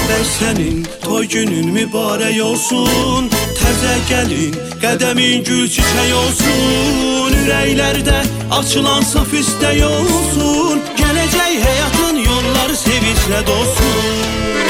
Sənin toy günün mübarək olsun, təzə gəlin qədəmin gül çiçək olsun, ürəklərdə açılan saf istək olsun, gələcək həyatın yolları sevinclə dolsun.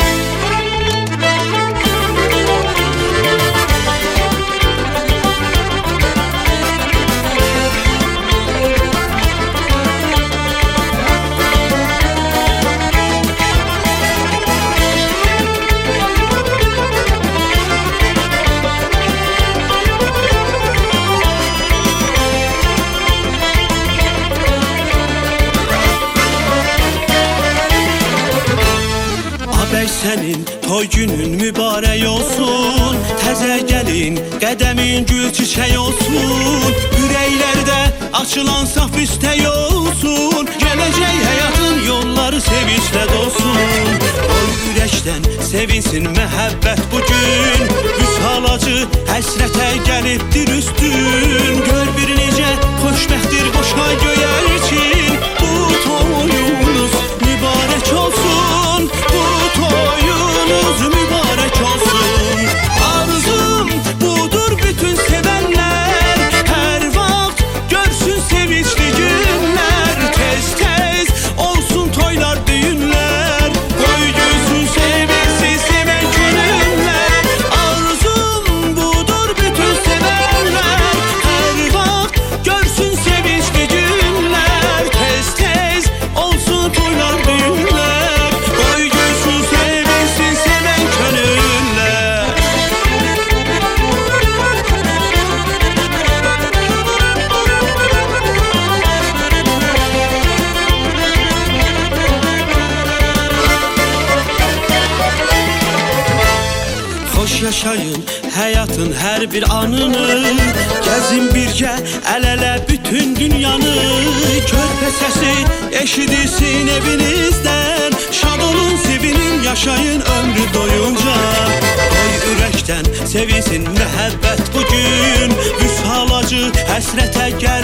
Sənin toy günün mübarək olsun, təzə gəlin qədəmin gül çiçək olsun, ürəklərdə açılan saf istək olsun, gələcək həyatın yolları sevinclə dolsun. Oy ürəkdən sevinsin məhəbbət bugün, vüsal acı həsrətə gəlibdir üstün, gör bir necə xoşbəxtdir qoşa göyərçin, bu toyunuz mübarək olsun, bu toyunuz mübarək olsun. Arzum budur bütün sevənlər, hər vaxt görsün sevincli günlər, tez-tez olsun toylar, düğünlər, qoy gülsün sevinsin sevən günlər. Arzum budur bütün sevənlər, hər vaxt görsün sevincli günlər, tez-tez olsun toylar, düğünlər, qoy gülsün sevinsin sevən könüllər. Xoş yaşayın həyatın hər bir anını, gəzin birgə əl-ələ bütün dünyanı, körpə səsi eşidilsin evinizdən, şad olun sevinin yaşayın ömrü doyunca. Qoy ürəkdən sevinsin məhəbbət bugün, vüsal acı həsrətə gəl